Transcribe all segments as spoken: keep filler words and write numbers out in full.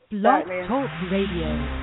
Blog Talk Radio.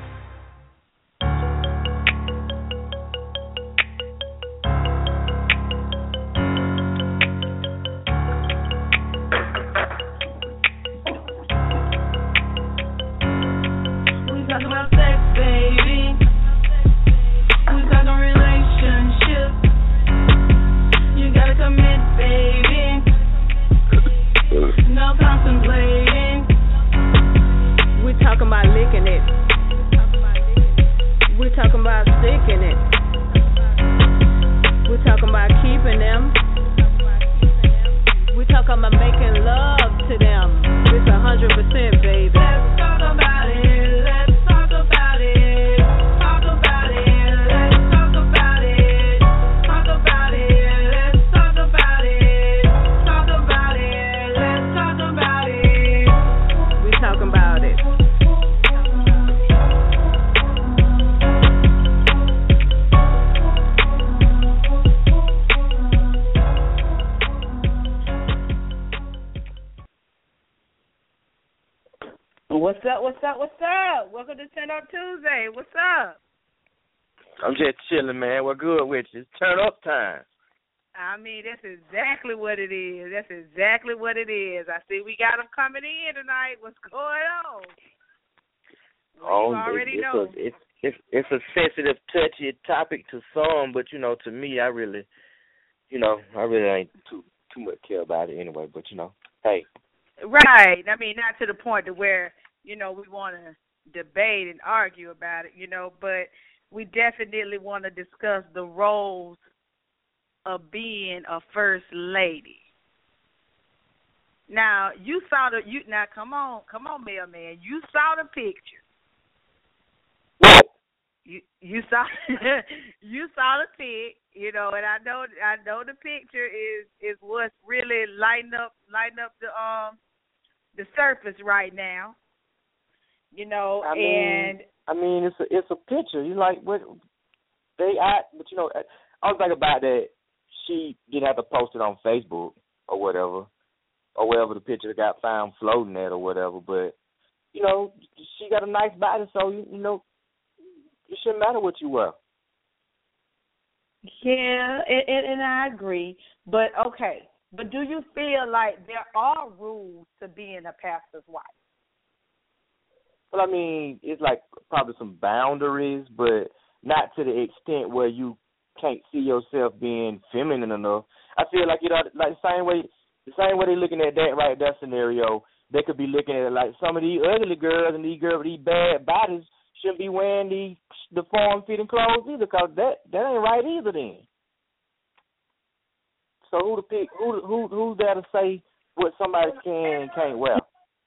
What's up, what's up, what's up? Welcome to Turn Up Tuesday. What's up? I'm just chilling, man. We're good with you. It's turn up time. I mean, that's exactly what it is. That's exactly what it is. I see we got them coming in tonight. What's going on? Well, oh, you already it's, know. A, it's, it's, it's a sensitive, touchy topic to some, but, you know, to me, I really, you know, I really ain't too too much care about it anyway, but, you know, hey. Right. I mean, not to the point to where, you know, we want to debate and argue about it, you know, but we definitely want to discuss the roles of being a first lady. Now, you saw the, you now come on, come on, mailman, you saw the picture. You you saw you saw the pic, you know, and I know I know the picture is, is what's really lighting up lighting up the um the surface right now. You know, I and mean, I mean, it's a it's a picture. You like what they act, but you know, I was thinking about that. She didn't have to post it on Facebook or whatever, or wherever the picture got found floating at or whatever. But you know, she got a nice body, so you, you know, it shouldn't matter what you wear. Yeah, and, and, and I agree. But okay, but do you feel like there are rules to being a pastor's wife? Well, I mean, it's like probably some boundaries, but not to the extent where you can't see yourself being feminine enough. I feel like, you know, like the same way, the same way they're looking at that right, that scenario, they could be looking at it like some of these ugly girls and these girls with these bad bodies shouldn't be wearing the the form-fitting clothes either, because that, that ain't right either then. So who to pick? Who who who's there to say what somebody can and can't wear?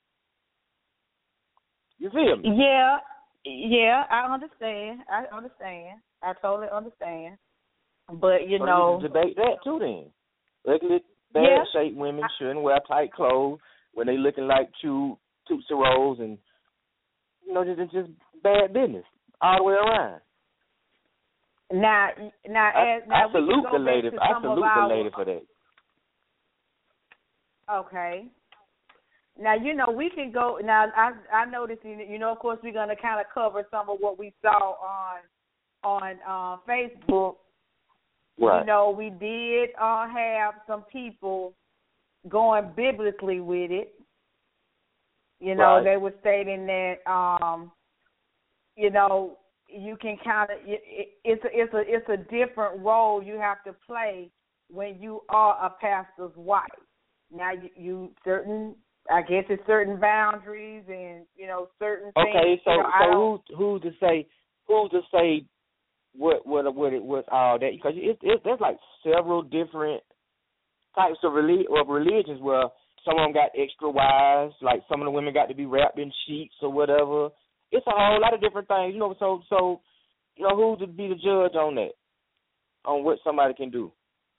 You feel me? Yeah, yeah, I understand. I understand. I totally understand. But you so know, you debate that too. Then ugly, bad yeah. shaped women shouldn't wear tight clothes when they looking like two Tootsie Rolls, and you know, just just bad business all the way around. Now, now, I, as, now I salute the lady. I salute our, the lady for that. Okay. Now, you know, we can go. Now, I I noticed, you know, of course, we're going to kind of cover some of what we saw on on uh, Facebook. Right. You know, we did uh, have some people going biblically with it. You know, right. they were stating that, um, you know, you can kind of it, it, it's a, it's a it's a different role you have to play when you are a pastor's wife. Now, you, you certain. I guess it's certain boundaries and, you know, certain things. Okay, so you know, so who's who's to say who's to say what what what it was all that, because it, it, there's like several different types of relig- of religions where some of them got extra wives, like some of the women got to be wrapped in sheets or whatever. It's a whole lot of different things, you know. So so you know, who to be the judge on that, on what somebody can do.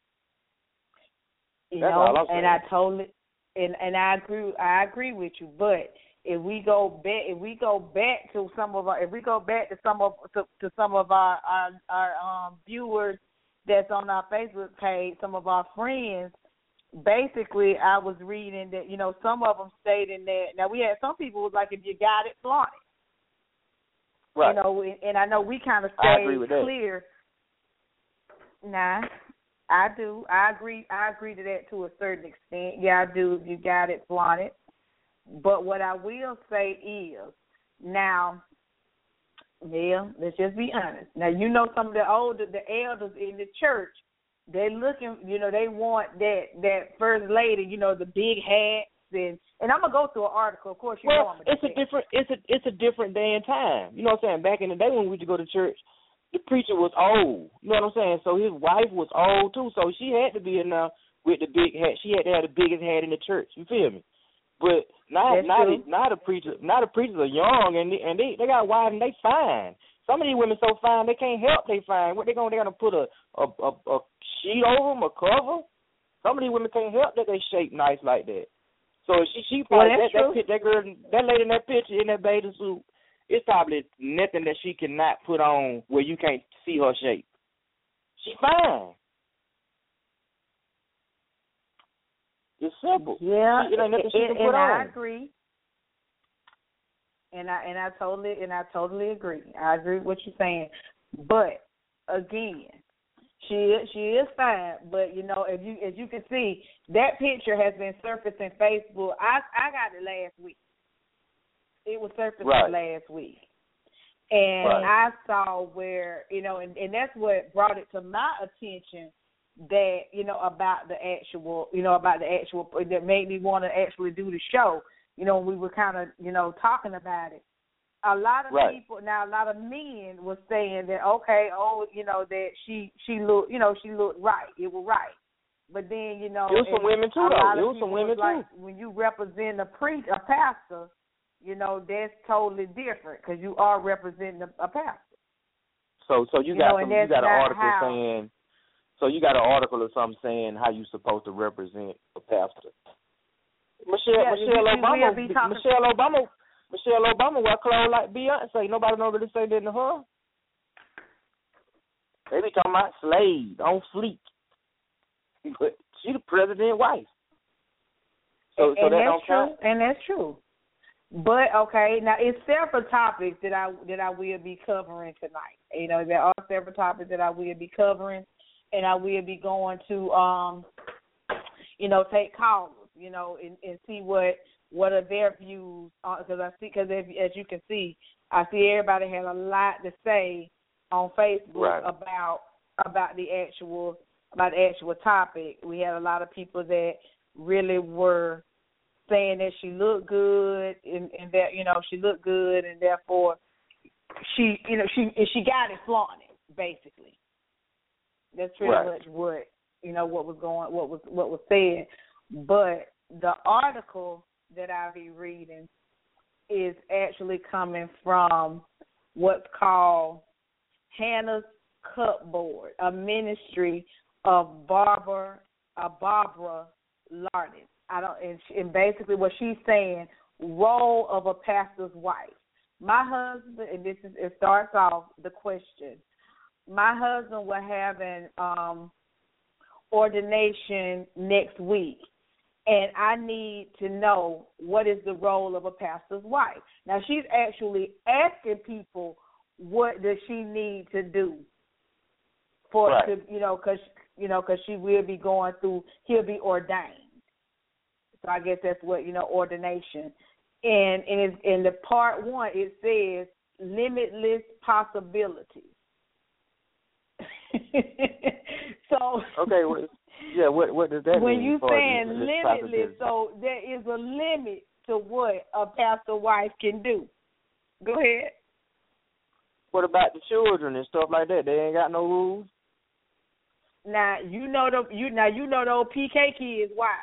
You That's know, all I'm saying. and I totally. And and I agree I agree with you, but if we go back if we go back to some of our if we go back to some of to, to some of our, our our um viewers that's on our Facebook page, some of our friends, basically, I was reading that, you know, some of them stating that, now we had some people was like, if you got it, flaunt it. Right. You know, and, and I know we kind of I agree stayed with that. clear. Nah, I do. I agree. I agree to that to a certain extent. Yeah, I do. If you got it, flaunt it. But what I will say is, now, yeah, let's just be honest. Now, you know, some of the older, the elders in the church, they're looking, you know, they want that that first lady, you know, the big hats, and and I'm gonna go through an article. Of course, you well, know I'm gonna it's a say. different, it's a it's a different day and time. You know what I'm saying? Back in the day when we used to go to church, the preacher was old. You know what I'm saying? So his wife was old too. So she had to be in there with the big hat. She had to have the biggest hat in the church. You feel me? But now, That's now, true. the, now the preacher, now the preachers are young and they, and they they got wives and they fine. Some of these women so fine they can't help they fine. What they gonna they gonna put a a, a a sheet over them, a cover? Some of these women can't help that they shape nice like that. So she she probably well, that true. that, that girl that lady in that picture in that bathing suit. It's probably nothing that she cannot put on where you can't see her shape. She fine. It's simple. Yeah, She, it ain't nothing she and, can put and on. I agree. And I and I totally and I totally agree. I agree with what you're saying. But again, she is, she is fine. But you know, if you as you can see, that picture has been surfacing Facebook. I I got it last week. It was surfacing Right. last week. And Right. I saw where, you know, and, and that's what brought it to my attention that, you know, about the actual, you know, about the actual, that made me want to actually do the show. You know, we were kind of, you know, talking about it. A lot of Right. people, now a lot of men were saying that, okay, oh, you know, that she, she looked, you know, she looked right. It was right. But then, you know, It was some women too, a lot though. It of was some people women like, too. when you represent a priest, a pastor, you know, that's totally different because you are representing a, a pastor. So, so you, You got know, some, and you got an that's article not how- saying. So you got an article or something saying how you supposed to represent a pastor. Michelle, Yeah, Michelle we- we Obama, will be talking- Michelle Obama, Michelle Obama wear clothes like Beyonce. Nobody don't really say that to her. They be talking about slave on fleek, but she the president's wife. So, and, so and that that's don't true. count. And that's true. But okay, now it's several topics that I that I will be covering tonight. You know, there are several topics that I will be covering, and I will be going to, um, you know, take callers, you know, and, and see what what are their views on. Because I see, because as you can see, I see everybody has a lot to say on Facebook Right. about about the actual about the actual topic. We had a lot of people that really were saying that she looked good and, and that, you know, she looked good and therefore she, you know, she she got it flaunted, basically. That's pretty Right. much what, you know, what was going, what was what was said. But the article that I'll be reading is actually coming from what's called Hannah's Cupboard, a ministry of Barbara, uh, Barbara Larden. I don't, and, she, and basically what she's saying, role of a pastor's wife. My husband, and this is, it starts off the question. My husband will have an um, ordination next week, and I need to know what is the role of a pastor's wife. Now she's actually asking people what does she need to do for Right. to, you know, because you know, because she will be going through, he'll be ordained. So I guess that's what, you know, ordination. And and it's, in the part one, it says limitless possibilities. So Okay. Well, yeah. What what does that when mean? you for saying this limitless, possibility? so there is a limit to what a pastor wife can do. Go ahead. What about the children and stuff like that? They ain't got no rules. Now you know the you now you know the old P K kids wild.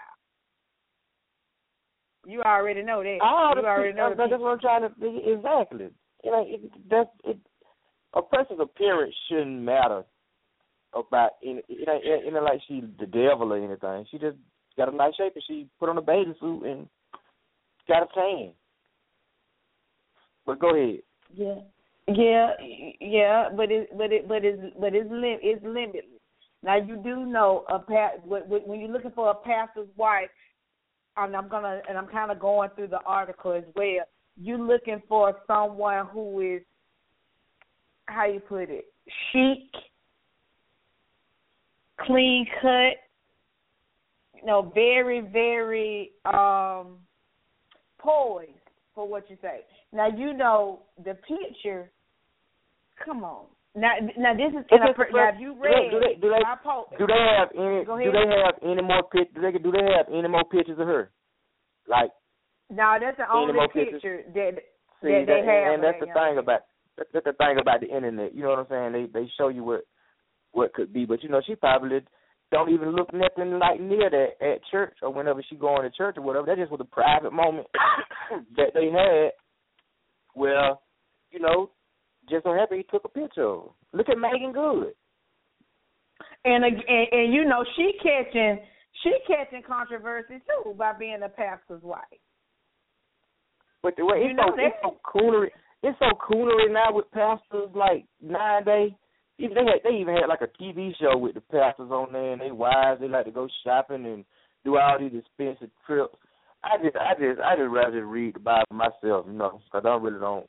You already know that. Oh, you already know that's, the that's what I'm trying to exactly. You know, it, that's it. A person's appearance shouldn't matter about it. It ain't, it ain't like she's the devil or anything. She just got a nice shape and she put on a bathing suit and got a tan. But go ahead. Yeah, yeah, yeah. But it, but it, but it's, but it's lim- it's limitless. Now you do know a pa- when you're looking for a pastor's wife, and I'm gonna and I'm kind of going through the article as well. You're looking for someone who is, how you put it, chic, clean cut, you know, very, very um, poised for what you say. Now, you know, the picture, come on. Now, now this is in a, now if you read do they, do they, my post, do they have any do they have any more pic, do they do they have any more pictures of her? Like, no, that's the only picture that, See, that they that, have. And that's the thing about that's the thing about the internet. You know what I'm saying? They they show you what what could be, but you know she probably don't even look nothing like near that at church or whenever she going to church or whatever. That just was a private moment that they had where, you know, just so happy he took a picture of her. Look at Megan Good. And, and and you know she catching she catching controversy too by being a pastor's wife. But the way it's, so, it's so coonery, it's so coonery now with pastors like nowadays. Even they had, they even had like a T V show with the pastors on there and they wives. They like to go shopping and do all these expensive trips. I just I just I just rather read the Bible myself, you know, because I really don't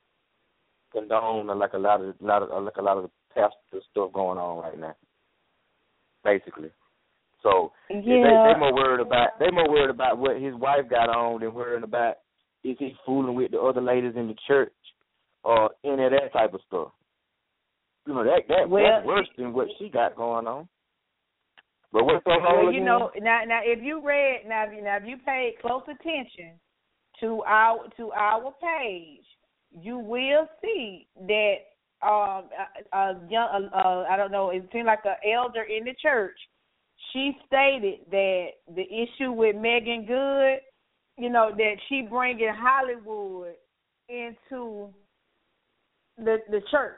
condone like a lot of lot of like a lot of the pastor stuff going on right now. Basically, so yeah. they they more worried about they more worried about what his wife got on than worrying about is he fooling with the other ladies in the church or any of that type of stuff. You know that that well, that's worse than what she got going on. But what's going on? Well, you know, now now if you read now if you, now if you paid close attention to our to our page, you will see that um a, a young uh, I don't know, it seemed like an elder in the church. She stated that the issue with Megan Good, you know, that she bringing Hollywood into the the church.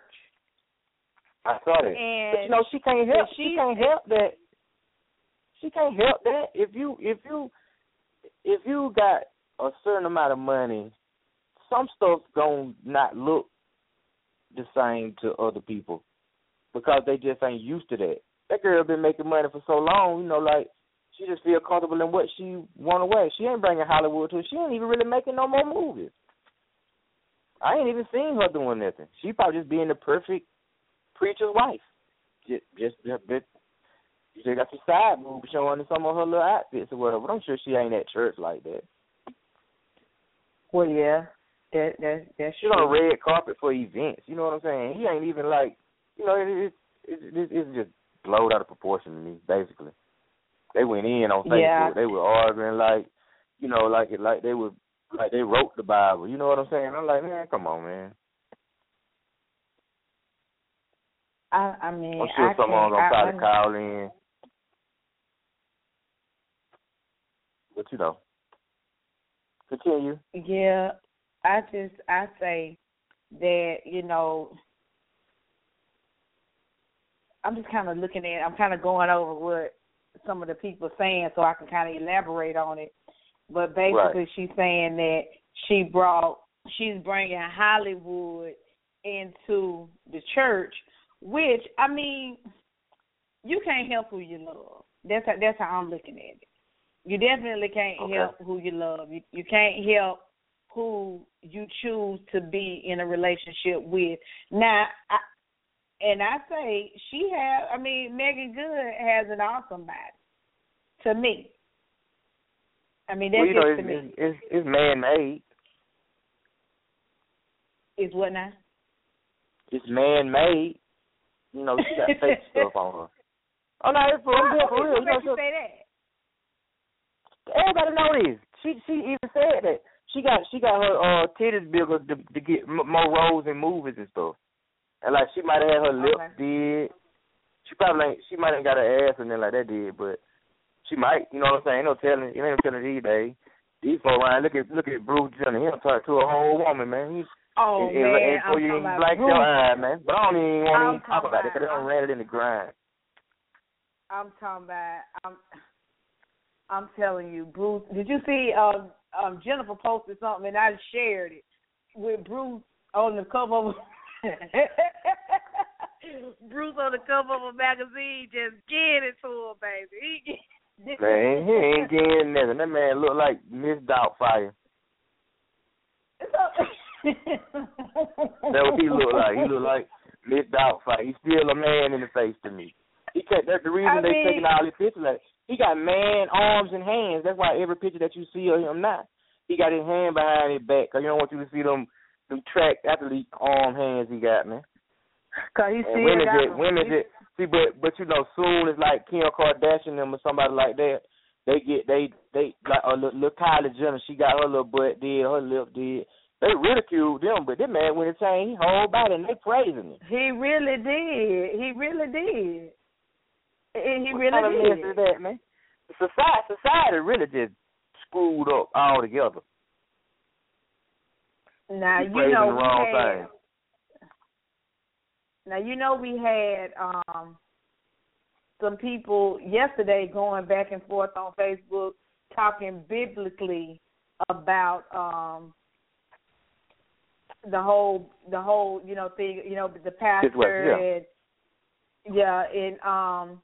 I saw that. And but you know, she can't help. she, she can't help that. She can't help that. If you if you if you got a certain amount of money, some stuff gonna not look the same to other people because they just ain't used to that. That girl been making money for so long, you know, like she just feel comfortable in what she want to wear. She ain't bringing Hollywood to her. She ain't even really making no more movies. I ain't even seen her doing nothing. She probably just being the perfect preacher's wife. Just, just, just, just she just got some side moves showing in some of her little outfits or whatever. But I'm sure she ain't at church like that. Well, yeah, that that that's She's on a red carpet for events. You know what I'm saying? He ain't even like, you know, it, it, it, it's just blowed out of proportion to me. Basically, they went in on Facebook. Yeah. They were arguing like, you know, like it, like they were, like they wrote the Bible. You know what I'm saying? I'm like, man, come on, man. I, I mean, I'm sure I someone's gonna I, try I, to call in, but you know, continue. Yeah, I just I say that, you know, I'm just kind of looking at, I'm kind of going over what some of the people are saying so I can kind of elaborate on it. But basically, Right. she's saying that she brought, she's bringing Hollywood into the church. Which, I mean, you can't help who you love. That's how, that's how I'm looking at it. You definitely can't Okay. help who you love. You, you can't help who you choose to be in a relationship with. Now, I, and I say she has, I mean, Megan Good has an awesome body, to me. I mean, that's well, you know, just it's, to me. it's, it's, it's man-made. Is what now? It's man-made. You know, she got fake stuff on her. Oh, no, it's for, Why, for real. who You know, makes you so, say that? everybody know this. She she even said that she got she got her uh, titties bigger to, to get m- more roles in movies and stuff. And like she might have had her lips Okay. did. She probably ain't, she might ain't got her ass and then like that did, but she might. You know what I'm saying? Ain't no telling. You ain't no telling these days. These folks around. Look at look at Bruce Jenner. He done turned to a whole woman, man. He's Oh, and, man, and, and so I'm you talking about blank Bruce. your eye, man. But I don't even want to I'm even talk about it because they talking don't ran it in the grind. I'm talking about, I'm, I'm telling you, Bruce. Did you see um, um, Jennifer posted something and I shared it with Bruce on the cover of Bruce on the cover of a magazine just getting it to him, baby. He get, man, he ain't getting nothing. That man look like Miss Doubtfire. That's what he look like. He look like Miss Doubtfire. He's still a man in the face to me. He can't, that's the reason I they mean, taking all his pictures. Like, he got man arms and hands. That's why every picture that you see of him now, he got his hand behind his back. Cause you don't want you to see them them track athlete arm hands he got, man. Cause he still women got just, women just, see, but but you know, soon as like Kim Kardashian them or somebody like that, they get they they like a little, little Kylie Jenner. She got her little butt did, her lip did. They ridiculed them, but this man went and changed his whole body, and they praising him. He really did. He really did. He what really kind of did. mess is that, man? Society, society really just screwed up altogether. Now He's you praising know the we wrong had. thing. Now you know we had um, some people yesterday going back and forth on Facebook talking biblically about um, the whole the whole you know thing you know the pastor What, yeah. and yeah and um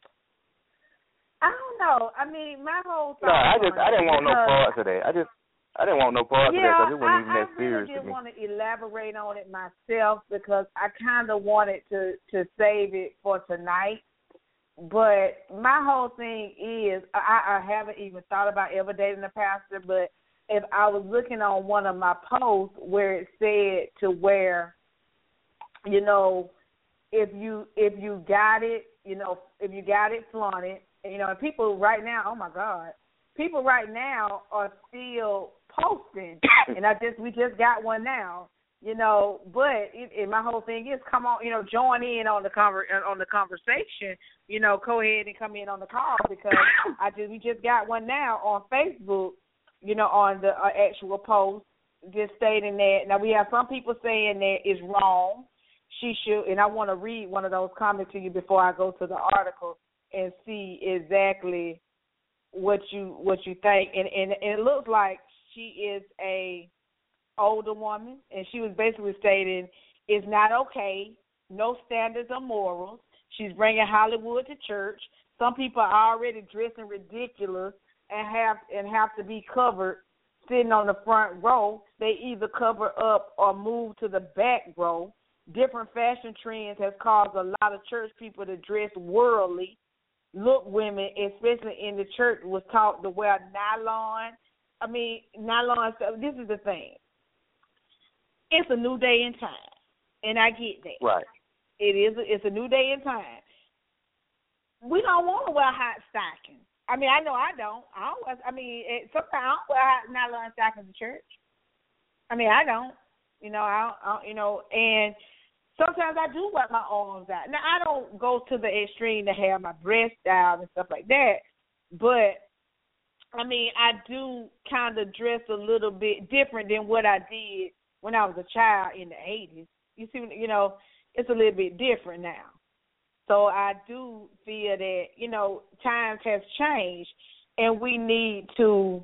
I don't know. I mean, my whole thought. No, I just I didn't want no because, parts of that. I just I didn't want no parts yeah, of that because it wasn't even that I, serious I really to me. didn't want to elaborate on it myself because I kind of wanted to, to save it for tonight. But my whole thing is I, I haven't even thought about ever dating a pastor, but if I was looking on one of my posts where it said to where, you know, if you if you got it, you know, if you got it, flaunt it. You know, and people right now, oh my God, people right now are still posting, and I just we just got one now, you know. But it, it, my whole thing is, come on, you know, join in on the conver- on the conversation. You know, go ahead and come in on the call because I just we just got one now on Facebook. You know, on the uh, actual post, just stating that. Now we have some people saying that it's wrong. She should, and I want to read one of those comments to you before I go to the article and see exactly what you what you think. And, and, and it looks like she is a older woman, and she was basically stating it's not okay, no standards or morals. She's bringing Hollywood to church. Some people are already dressing ridiculous and have and have to be covered sitting on the front row. They either cover up or move to the back row. Different fashion trends has caused a lot of church people to dress worldly. Look, women, especially in the church, was taught to wear nylon. I mean, nylon stuff. This is the thing. It's a new day in time, and I get that. Right. It is. A, it's a new day in time. We don't want to wear hot stockings. I mean, I know I don't. I don't. I mean, it, sometimes I don't wear hot nylon stockings to church. I mean, I don't. You know, I, don't, I don't, you know, and sometimes I do wear my arms out. Now, I don't go to the extreme to have my breasts out and stuff like that, but, I mean, I do kind of dress a little bit different than what I did when I was a child in the eighties. You see, you know, it's a little bit different now. So I do feel that, you know, times have changed, and we need to,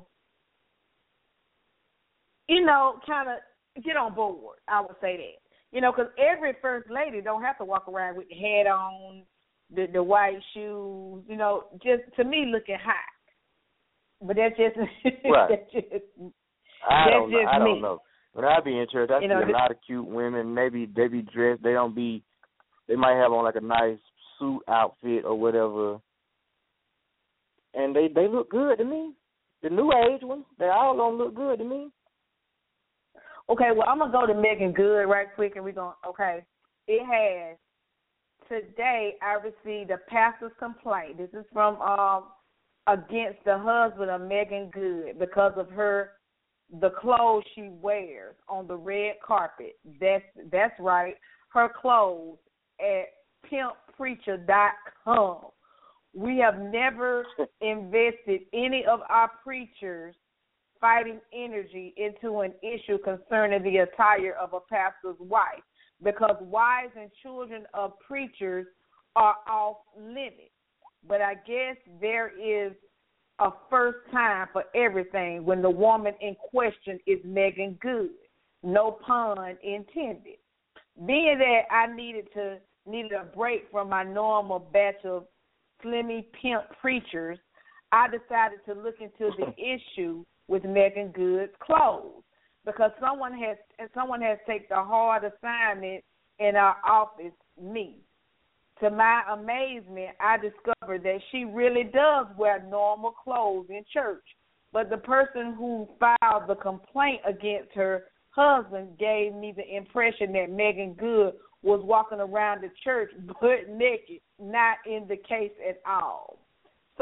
you know, kind of get on board, I would say that. You know, because every first lady don't have to walk around with the hat on, the the white shoes, you know, just to me looking hot. But that's just, right. that's just, I that's don't know. just I don't me. know. When I be in church, I you see know, a lot of cute women. Maybe they be dressed. They don't be. They might have on like a nice suit outfit or whatever, and they they look good to me. The new age ones, they all don't look good to me. Okay, well, I'm going to go to Megan Good right quick, and we're going to, okay. It has, today I received a pastor's complaint. This is from um, against the husband of Megan Good because of her, the clothes she wears on the red carpet. That's, that's right, her clothes at pimp preacher dot com. We have never invested any of our preachers' fighting energy into an issue concerning the attire of a pastor's wife because wives and children of preachers are off limits. But I guess there is a first time for everything when the woman in question is Megan Good. No pun intended. Being that I needed to needed a break from my normal batch of slimmy pimp preachers, I decided to look into the issue with Meagan Good's clothes because someone has someone has taken the hard assignment in our office, me. To my amazement, I discovered that she really does wear normal clothes in church, but the person who filed the complaint against her husband gave me the impression that Meagan Good was walking around the church butt naked, not in the case at all. So,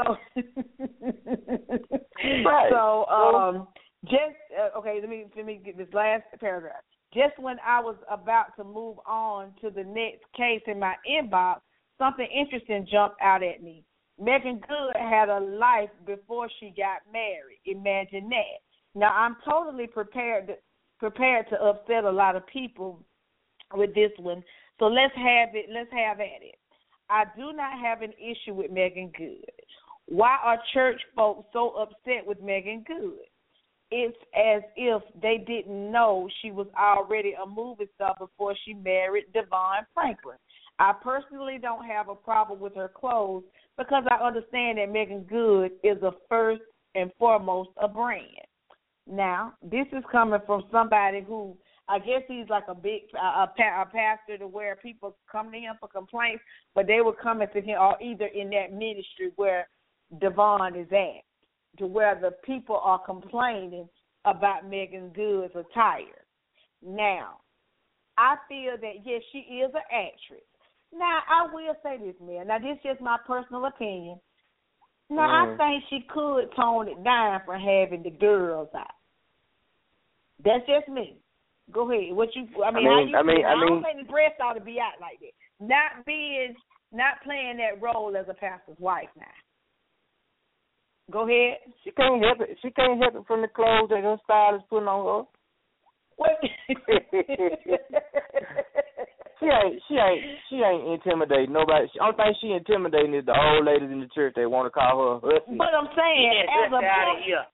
right. so um, just uh, okay. Let me let me get this last paragraph. Just when I was about to move on to the next case in my inbox, something interesting jumped out at me. Meagan Good had a life before she got married. Imagine that. Now I'm totally prepared to, prepared to upset a lot of people with this one. So let's have it. Let's have at it. I do not have an issue with Meagan Good. Why are church folks so upset with Meagan Good? It's as if they didn't know she was already a movie star before she married Devon Franklin. I personally don't have a problem with her clothes because I understand that Meagan Good is a first and foremost a brand. Now, this is coming from somebody who I guess he's like a big a, a pastor to where people come to him for complaints, but they were coming to him or either in that ministry where Devon is at, to where the people are complaining about Meagan Good's attire. Now, I feel that, yes, she is an actress. Now, I will say this, man. Now, this is just my personal opinion. Now, mm. I think she could tone it down for having the girls out. That's just me. Go ahead. What you? I mean, I mean, how you I, mean feel? I, I mean, don't think the breast ought to be out like that. Not being, not playing that role as a pastor's wife now. Go ahead. She can't help it. She can't help it from the clothes that her stylist putting on her. What? she ain't. She ain't. She ain't intimidating nobody. The only thing she intimidating is the old ladies in the church. They want to call her husband. But I'm saying, yeah, as a pastor,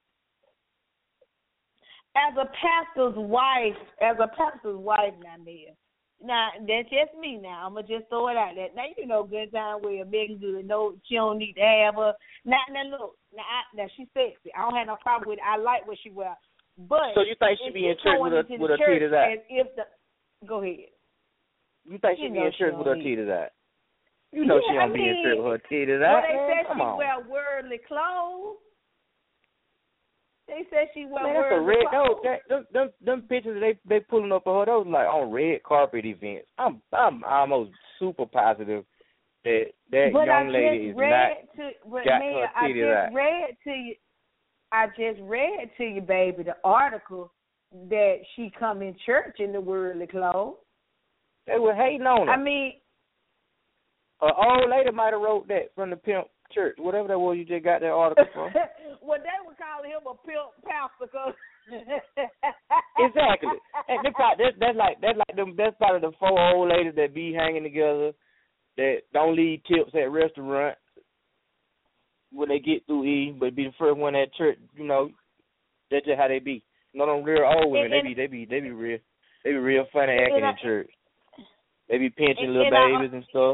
as a pastor's wife, as a pastor's wife, now, Mia. Now, that's just me now. I'm going to just throw it out there. Now, you know good time where Meagan Good, no, she don't need to have her. Now, now look, now, I, now she's sexy. I don't have no problem with it. I like what she wears. But so you think she be in church with her, with her titties out? If the, go ahead. You think she you be in church with her titties out? You know yeah, she don't I be mean, in church with her titties out. Well, they man, said come she on. wear worldly clothes. They said she wear man, that's a worldly red, clothes. Those, that, them, them, them pictures they they pulling up of her, those like on red carpet events. I'm I'm almost super positive that that but young I lady just is read not to, but got man, her I titties just out. read to you. I just read to you, baby, the article that she come in church in the worldly clothes. They were hating on her. I mean, an old lady might have wrote that from the pimp church, whatever that was you just got that article from. well, they would call him a pimp pastor because exactly. And they probably, that's, that's like that's like them. That's probably the four old ladies that be hanging together that don't leave tips at restaurants when they get through eating, but be the first one at church. You know, that's just how they be. You know, them real old women, and, and, they be they be they be real they be real funny acting I, in church. They be pinching and, little and babies I, and stuff.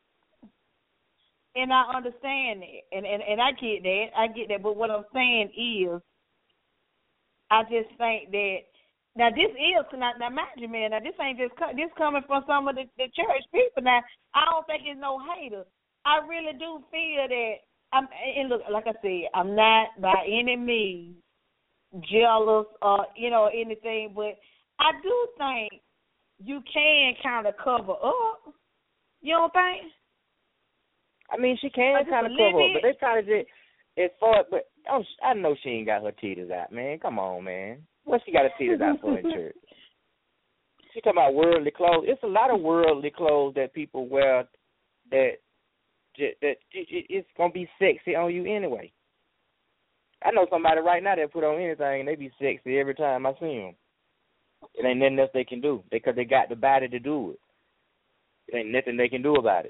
And I understand that, and, and and I get that, I get that. But what I'm saying is, I just think that now this is now, now mind you, man. Now this ain't just this coming from some of the, the church people. Now I don't think it's no hater. I really do feel that I'm. And look, like I said, I'm not by any means jealous or you know anything, but I do think you can kind of cover up. You don't think? I mean, she can kind of cover up, but they kind of just as far. But I'm, I know she ain't got her titties out, man. Come on, man. What she got her titties out for in church? She talking about worldly clothes. It's a lot of worldly clothes that people wear that that it's gonna be sexy on you anyway. I know somebody right now that put on anything and they be sexy every time I see them. It ain't nothing else they can do because they got the body to do it. It ain't nothing they can do about it.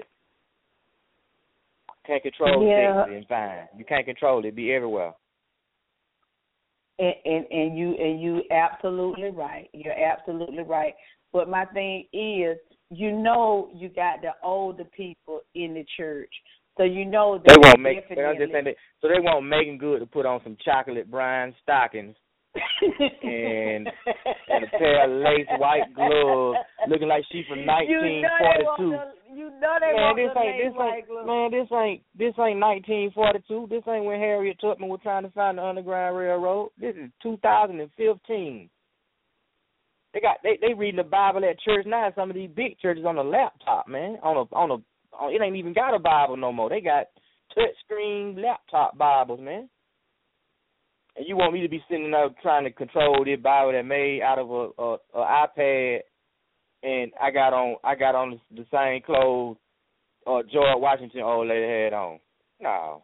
Can't control yeah. sexy and fine. You can't control it. Be everywhere. And, and and you and you absolutely right. You're absolutely right. But my thing is, you know you got the older people in the church, so you know they that won't make. definitely. I'm just saying that, so they want Megan Good to put on some chocolate brine stockings and and a pair of lace white gloves, looking like she from nineteen forty-two. You know they man, want this the ain't lace this white ain't gloves. man, this ain't this ain't nineteen forty-two. This ain't when Harriet Tubman was trying to find the Underground Railroad. This is two thousand fifteen. They got they they reading the Bible at church now. Some of these big churches on a laptop, man. On a on a on, it ain't even got a Bible no more. They got touch screen laptop Bibles, man. And you want me to be sitting there trying to control this Bible that made out of a, a, a iPad, and I got on I got on the, the same clothes uh, George Washington old lady had on. No,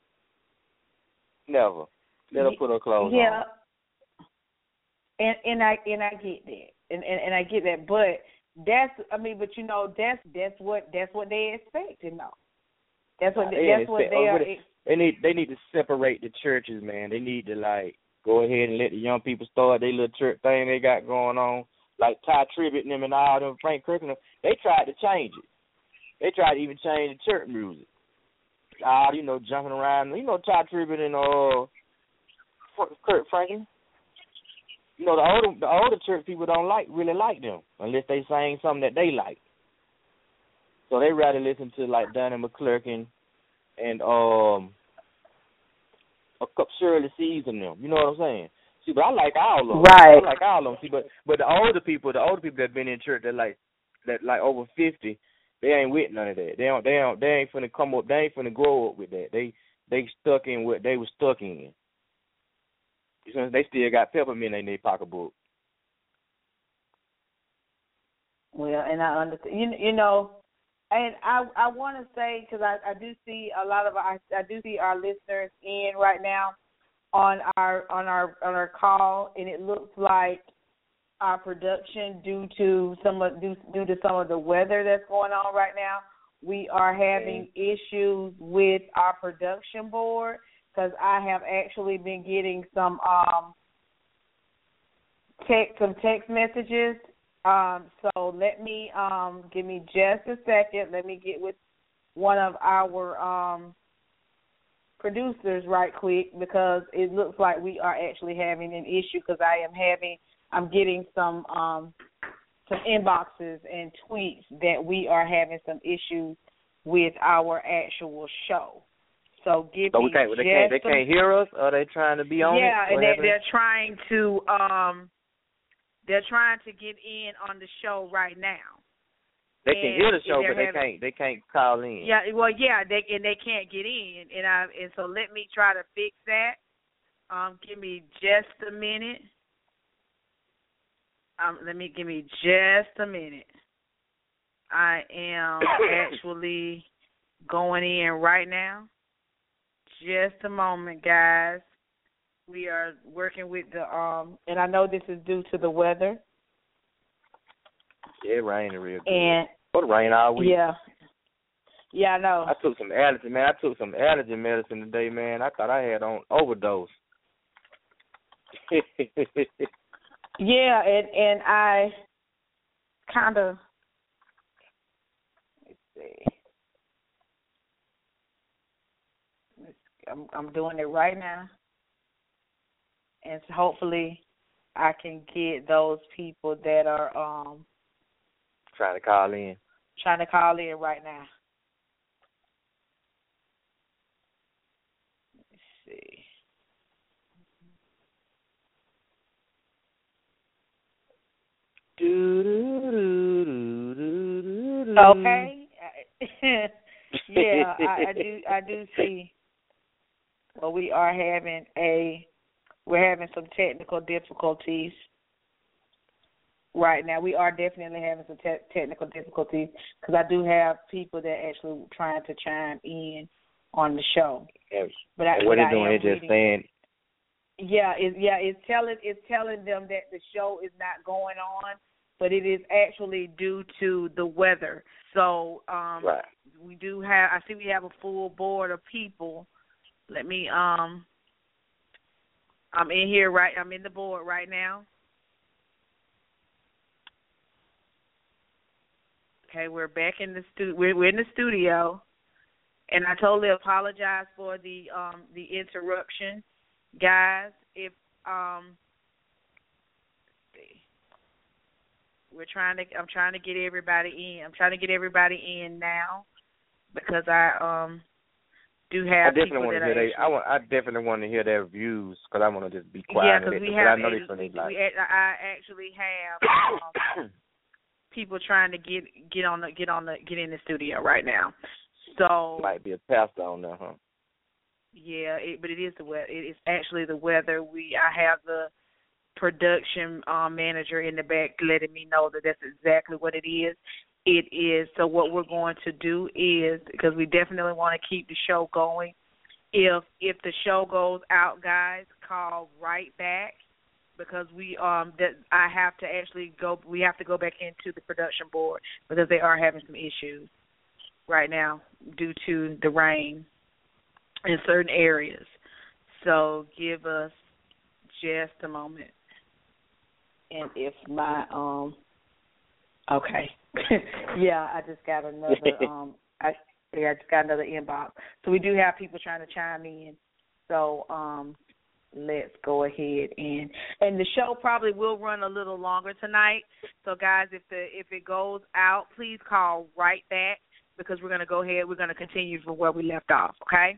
never. Let her put her clothes yeah. on. And and I and I get that, and, and and I get that, but that's I mean, but you know that's that's what that's what they expect, you know. That's what they that's what expect, they oh, are. They need they need to separate the churches, man. They need to like go ahead and let the young people start their little church thing they got going on, like Ty Tribbett and them and all them, Frank Kirkland. They tried to change it. They tried to even change the church music. Ah, you know, jumping around. You know, Ty Tribbett and uh, Kurt Franklin. You know, the older the older church people don't like really like them unless they sing something that they like. So they rather listen to like Donnie McClurkin and um a couple Shirley C's and them. You know what I'm saying? See, but I like all of them. Right. I like all of them. See, but but the older people, the older people that been in church that like that like over fifty, they ain't with none of that. They don't they don't they ain't finna come up. They ain't finna grow up with that. They they stuck in what they was stuck in. You know, they still got peppermint in their pocketbook. Well, and I understand. You you know, and I I want to say because I, I do see a lot of I I do see our listeners in right now on our on our on our call, and it looks like our production due to some of due, due to some of the weather that's going on right now, we are having mm. issues with our production board. Because I have actually been getting some um, text, some text messages. Um, so let me um, give me just a second. Let me get with one of our um, producers right quick because it looks like we are actually having an issue. Because I am having, I'm getting some um, some inboxes and tweets that we are having some issues with our actual show. So give so me we can't, they can't, they some, can't hear us, or they trying to be on yeah, it? Yeah, and they, they're trying to, um, they're trying to get in on the show right now. They and can hear the show, but they having, can't, they can't call in. Yeah, well, yeah, they and they can't get in, and I, and so let me try to fix that. Um, give me just a minute. Um, let me give me just a minute. I am actually going in right now. Just a moment, guys. We are working with the um, and I know this is due to the weather. Yeah, it rained real good. And it rained all week. Yeah, yeah, I know. I took some allergy, man. I took some allergy medicine today, man. I thought I had on overdose. Yeah, and and I kind of let's see. I'm, I'm doing it right now, and so hopefully I can get those people that are um trying to call in. Trying to call in right now. Let's see. Okay. Yeah, I, I do. I do see. Well, we are having a, we're having some technical difficulties right now. We are definitely having some te- technical difficulties because I do have people that actually trying to chime in on the show. Yeah. But I, and what but they're doing is just saying. Yeah, it, yeah, it's telling it's telling them that the show is not going on, but it is actually due to the weather. So um, right. we do have. I see we have a full board of people. Let me, um, I'm in here right, I'm in the board right now. Okay, we're back in the stu- we're, we're in the studio, and I totally apologize for the um the interruption, guys. If um, let's see, we're trying to I'm trying to get everybody in. I'm trying to get everybody in now because I um do have I definitely people want that to hear are they. I want. I definitely want to hear their views because I want to just be quiet. yeah, and because let we them, have I know a, this one they like. we, I actually have um, people trying to get get on the get on the get in the studio right now. So might be a pastor on there, huh? Yeah, it, but it is the weather. It is actually the weather. We I have the production um, manager in the back letting me know that that's exactly what it is. It is. So what we're going to do is, because we definitely want to keep the show going, if if the show goes out, guys, call right back because we um that I have to actually go. We have to go back into the production board because they are having some issues right now due to the rain in certain areas. So give us just a moment. And if my um okay. yeah, I just got another um I yeah, I just got another inbox. So we do have people trying to chime in. So um let's go ahead and and the show probably will run a little longer tonight. So guys, if the if it goes out, please call right back because we're gonna go ahead, we're gonna continue from where we left off, okay?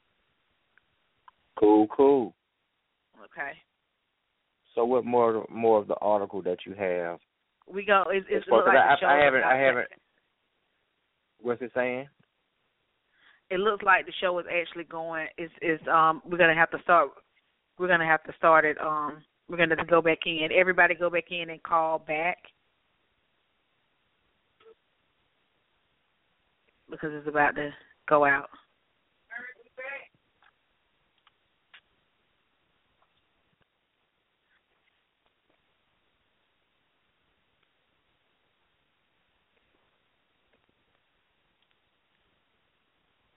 Cool, cool. Okay. So what more more of the article that you have? We go. It's, it's like I, I, I haven't. I haven't. What's it saying? It looks like the show is actually going. Is is um. We're gonna have to start. We're gonna have to start it. Um. We're gonna go back in. Everybody go back in and call back because it's about to go out.